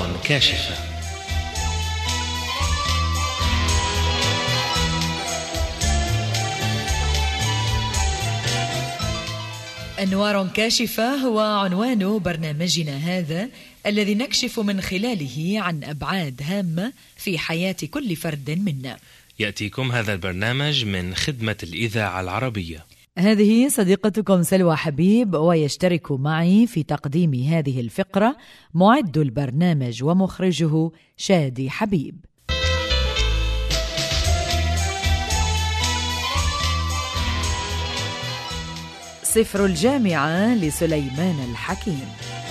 كاشفة. أنوار كاشفة هو عنوان برنامجنا هذا، الذي نكشف من خلاله عن أبعاد هامة في حياة كل فرد منا. يأتيكم هذا البرنامج من خدمة الإذاعة العربية. هذه صديقتكم سلوى حبيب، ويشترك معي في تقديم هذه الفقرة معد البرنامج ومخرجه شادي حبيب. سفر الجامعة لسليمان الحكيم.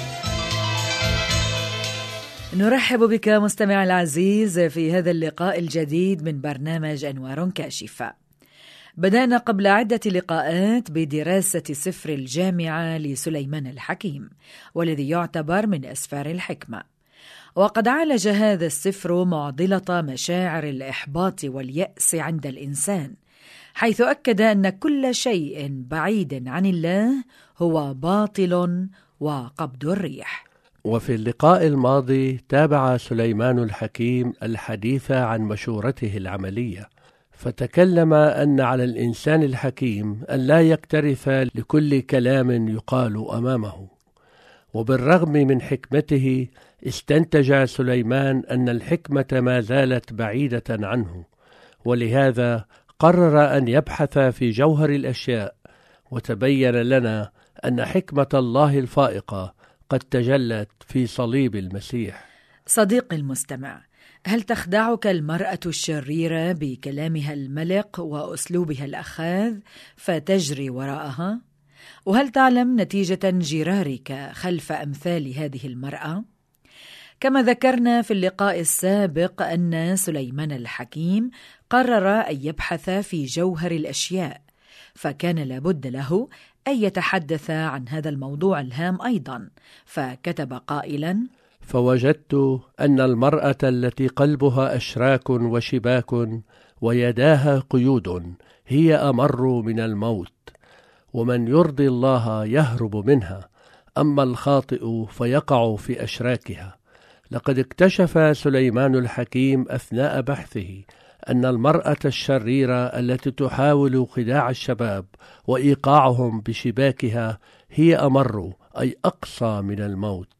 نرحب بك مستمع العزيز في هذا اللقاء الجديد من برنامج أنوار كاشفة. بدأنا قبل عدة لقاءات بدراسة سفر الجامعة لسليمان الحكيم، والذي يعتبر من أسفار الحكمة. وقد عالج هذا السفر معضلة مشاعر الإحباط واليأس عند الإنسان، حيث أكد أن كل شيء بعيد عن الله هو باطل وقبض الريح. وفي اللقاء الماضي تابع سليمان الحكيم الحديث عن مشورته العملية، فتكلم أن على الإنسان الحكيم أن لا يكترث لكل كلام يقال أمامه. وبالرغم من حكمته استنتج سليمان أن الحكمة ما زالت بعيدة عنه، ولهذا قرر أن يبحث في جوهر الأشياء. وتبين لنا أن حكمة الله الفائقة قد تجلت في صليب المسيح. صديقي المستمع، هل تخدعك المرأة الشريرة بكلامها الملق وأسلوبها الأخاذ فتجري وراءها؟ وهل تعلم نتيجة جرارك خلف أمثال هذه المرأة؟ كما ذكرنا في اللقاء السابق أن سليمان الحكيم قرر أن يبحث في جوهر الأشياء، فكان لابد له أن يتحدث عن هذا الموضوع الهام أيضا، فكتب قائلا: فوجدت أن المرأة التي قلبها أشراك وشباك ويداها قيود هي أمر من الموت، ومن يرضي الله يهرب منها، أما الخاطئ فيقع في أشراكها. لقد اكتشف سليمان الحكيم أثناء بحثه أن المرأة الشريرة التي تحاول خداع الشباب وإيقاعهم بشباكها هي أمر، أي أقصى من الموت.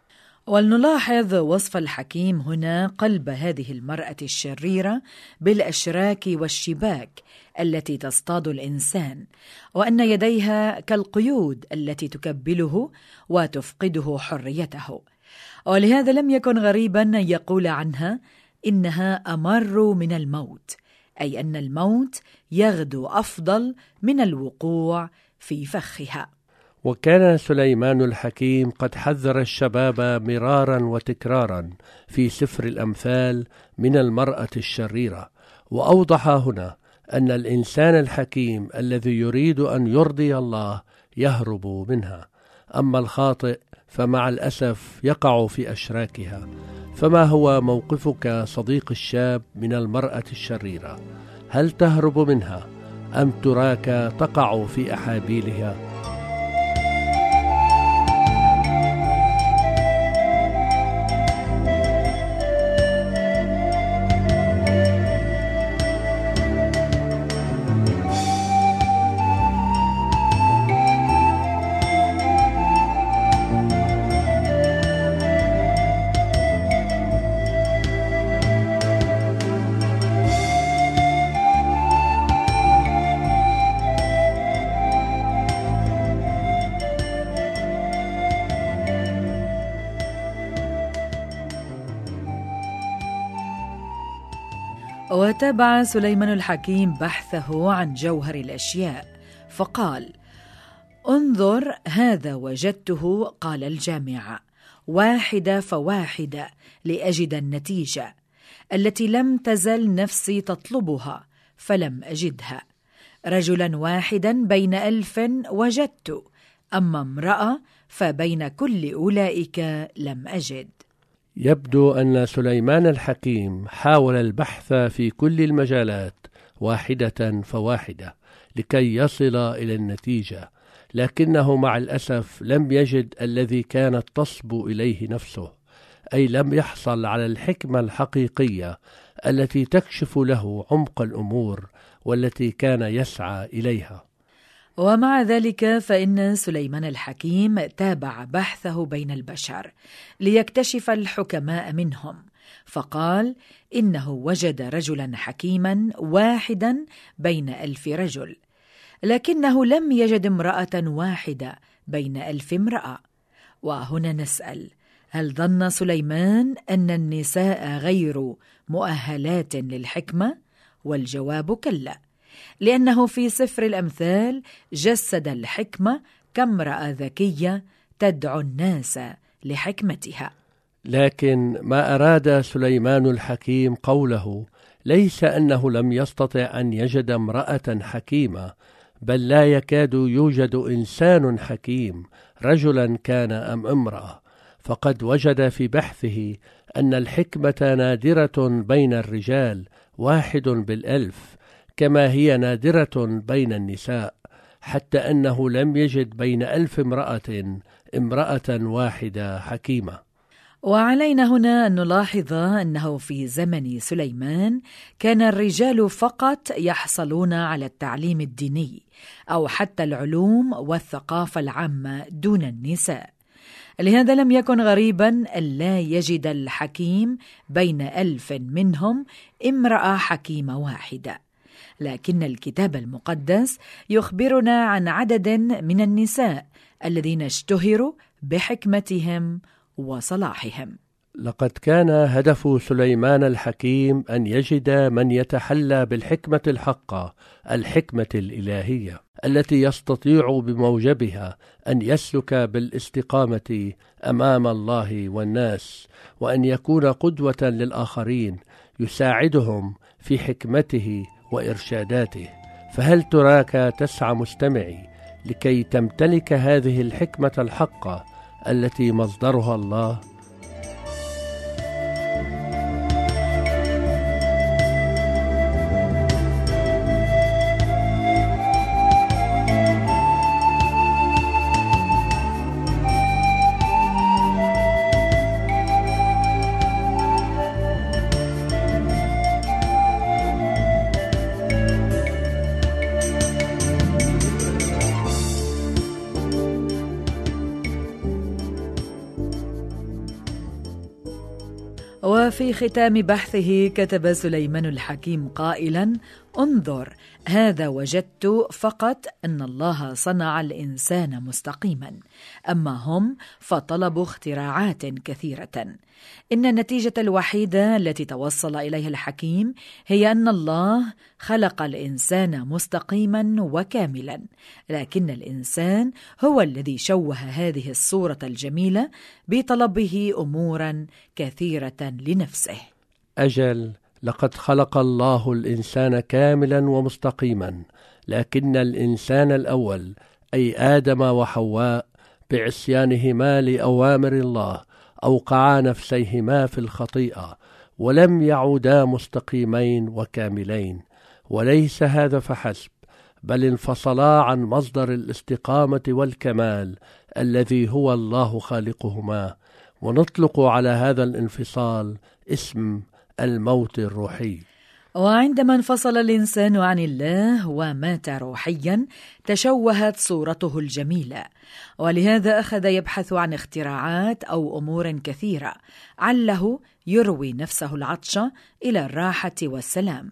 ولنلاحظ وصف الحكيم هنا قلب هذه المرأة الشريرة بالأشراك والشباك التي تصطاد الإنسان، وأن يديها كالقيود التي تكبله وتفقده حريته. ولهذا لم يكن غريبا أن يقول عنها إنها أمر من الموت، أي أن الموت يغدو أفضل من الوقوع في فخها. وكان سليمان الحكيم قد حذر الشباب مرارا وتكرارا في سفر الأمثال من المرأة الشريرة، وأوضح هنا أن الإنسان الحكيم الذي يريد أن يرضي الله يهرب منها، أما الخاطئ فمع الأسف يقع في أشراكها. فما هو موقفك صديق الشاب من المرأة الشريرة؟ هل تهرب منها أم تراك تقع في أحابيلها؟ وتابع سليمان الحكيم بحثه عن جوهر الأشياء، فقال: انظر هذا وجدته، قال الجامعة، واحدة فواحدة لأجد النتيجة التي لم تزل نفسي تطلبها فلم أجدها. رجلا واحدا بين 1000 وجدت، أما امرأة فبين كل أولئك لم أجد. يبدو أن سليمان الحكيم حاول البحث في كل المجالات واحدة فواحدة لكي يصل إلى النتيجة، لكنه مع الأسف لم يجد الذي كانت تصبو إليه نفسه. أي لم يحصل على الحكمة الحقيقية التي تكشف له عمق الأمور والتي كان يسعى إليها. ومع ذلك فإن سليمان الحكيم تابع بحثه بين البشر ليكتشف الحكماء منهم، فقال إنه وجد رجلا حكيما واحدا بين 1000 رجل، لكنه لم يجد امرأة واحدة بين 1000 امرأة. وهنا نسأل: هل ظن سليمان أن النساء غير مؤهلات للحكمة؟ والجواب كلا، لأنه في سفر الأمثال جسد الحكمة كامرأة ذكية تدعو الناس لحكمتها. لكن ما أراد سليمان الحكيم قوله ليس أنه لم يستطع أن يجد امرأة حكيمة، بل لا يكاد يوجد إنسان حكيم رجلا كان أم امرأة، فقد وجد في بحثه أن الحكمة نادرة بين الرجال 1 بال1000، كما هي نادرة بين النساء، حتى أنه لم يجد بين 1000 امرأة واحدة حكيمة. وعلينا هنا أن نلاحظ أنه في زمن سليمان كان الرجال فقط يحصلون على التعليم الديني أو حتى العلوم والثقافة العامة دون النساء، لهذا لم يكن غريبا ألا يجد الحكيم بين 1000 منهم امرأة حكيمة واحدة. لكن الكتاب المقدس يخبرنا عن عدد من النساء الذين اشتهروا بحكمتهم وصلاحهم. لقد كان هدف سليمان الحكيم أن يجد من يتحلى بالحكمة الحقة، الحكمة الإلهية التي يستطيع بموجبها أن يسلك بالاستقامة أمام الله والناس، وأن يكون قدوة للآخرين يساعدهم في حكمته وإرشاداته. فهل تراك تسعى مستمعي لكي تمتلك هذه الحكمة الحقة التي مصدرها الله؟ وفي ختام بحثه كتب سليمان الحكيم قائلا: انظر، هذا وجدت فقط أن الله صنع الإنسان مستقيما، أما هم فطلبوا اختراعات كثيرة. إن النتيجة الوحيدة التي توصل إليها الحكيم هي أن الله خلق الإنسان مستقيما وكاملا، لكن الإنسان هو الذي شوه هذه الصورة الجميلة بطلبه أمورا كثيرة لنفسه. أجل، لقد خلق الله الإنسان كاملا ومستقيما، لكن الإنسان الأول أي آدم وحواء بعصيانهما لأوامر الله أوقعا نفسيهما في الخطيئة، ولم يعودا مستقيمين وكاملين. وليس هذا فحسب، بل انفصلا عن مصدر الاستقامة والكمال الذي هو الله خالقهما، ونطلق على هذا الانفصال اسم الموت الروحي. وعندما انفصل الإنسان عن الله ومات روحيا تشوهت صورته الجميلة، ولهذا أخذ يبحث عن اختراعات أو أمور كثيرة عله يروي نفسه العطش إلى الراحة والسلام.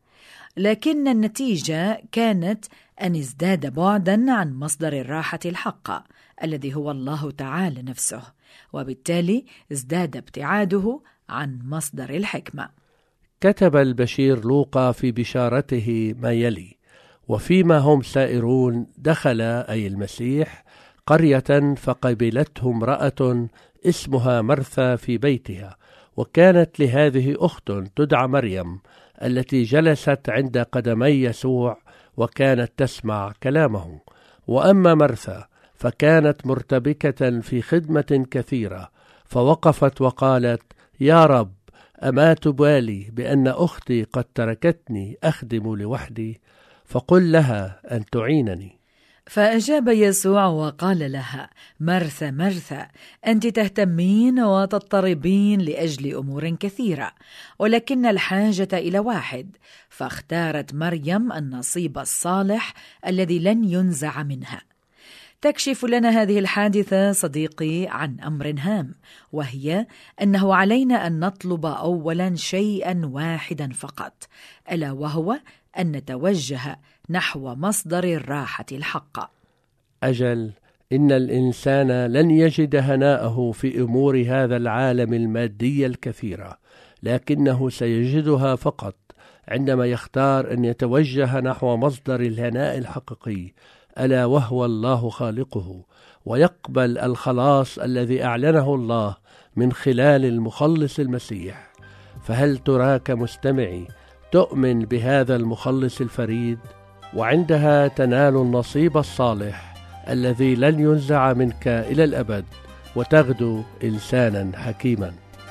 لكن النتيجة كانت أن ازداد بعدا عن مصدر الراحة الحقة الذي هو الله تعالى نفسه، وبالتالي ازداد ابتعاده عن مصدر الحكمة. كتب البشير لوقا في بشارته ما يلي: وفيما هم سائرون دخل أي المسيح قرية، فقبلته امرأة اسمها مرثا في بيتها، وكانت لهذه أخت تدعى مريم التي جلست عند قدمي يسوع وكانت تسمع كلامه. وأما مرثا فكانت مرتبكة في خدمة كثيرة، فوقفت وقالت: يا رب، أما تبالي بأن أختي قد تركتني أخدم لوحدي؟ فقل لها أن تعينني. فأجاب يسوع وقال لها: مرثا مرثا، أنت تهتمين وتضطربين لأجل أمور كثيرة، ولكن الحاجة إلى واحد، فاختارت مريم النصيب الصالح الذي لن ينزع منها. تكشف لنا هذه الحادثة صديقي عن أمر هام، وهي أنه علينا أن نطلب أولا شيئا واحدا فقط، ألا وهو أن نتوجه نحو مصدر الراحة الحق. أجل، إن الإنسان لن يجد هناءه في أمور هذا العالم المادية الكثيرة، لكنه سيجدها فقط عندما يختار أن يتوجه نحو مصدر الهناء الحقيقي، ألا وهو الله خالقه، ويقبل الخلاص الذي أعلنه الله من خلال المخلص المسيح. فهل تراك مستمعي تؤمن بهذا المخلص الفريد؟ وعندها تنال النصيب الصالح الذي لن ينزع منك إلى الأبد، وتغدو إنسانا حكيما.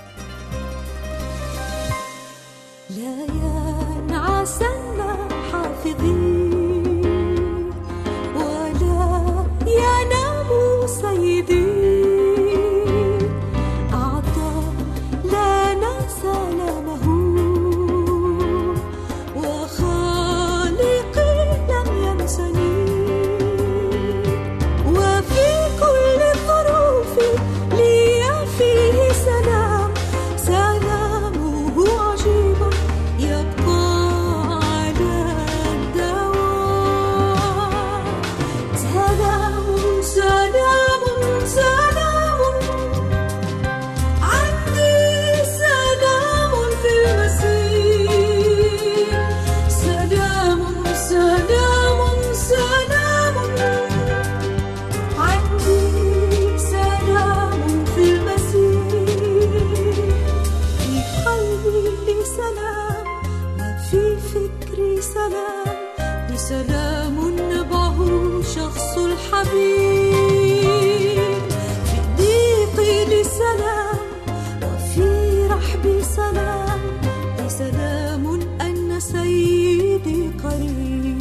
لا ينعسن حافظين ولا ينام سيدي، أعطى لنا سلامه وخالقي لم ينسني، وفي كل ظروف لي فيه سلام، سلامه عجيب يبقى على الدوام. سلام سلام سلام عندي، سلام في المسيح، سلام سلام سلام عندي، سلام في المسيح. في قلبي لي سلام وفي فكري سلام، بسلام نبعه شخص الحبيب. في ضيقي لي سلام وفي رحبي سلام، بسلام أن سيدي قريب.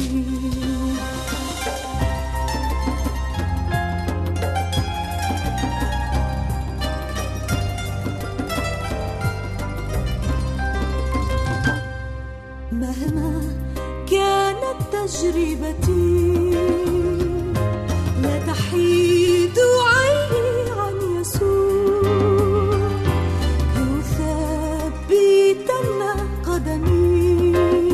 مهما كانت تجربتي لا تحيد عيني عن يسوع، يثبتن قدمي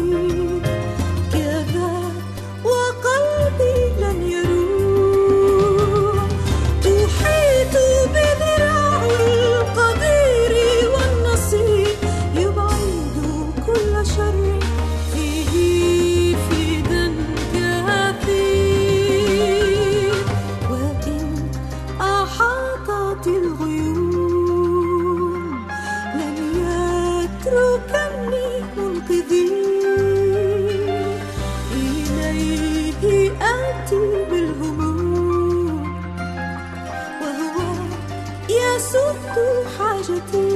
كذا وقلبي لن يروح. تحيط بذراع القدير والنصير، يبعد كل شر فيه فدا كثير. وإن أحاطت الغيوم لن يتركني منقذي، إليه آتي بالهموم وهو يسد حاجتي.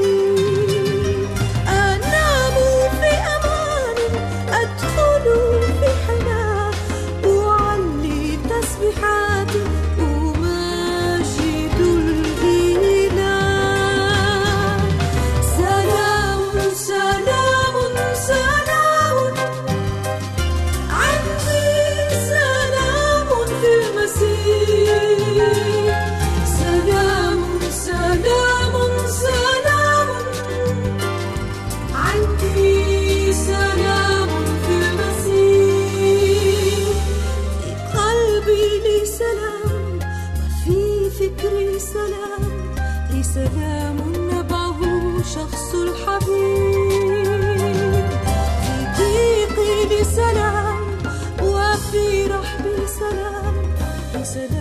أنام في أمان، أدخل في حنان، أعلي تسبيحاتي، أماجد الإله. سلام سلام سلام عندي، سلام في المسيح، سلام سلام سلام عندي، سلام في المسيح. في قلبي لي سلام وفي فكري سلام، لي سلام نبعه شخص الحبيب. في ضيقي لي سلام وفي رحبي سلام، لي سلام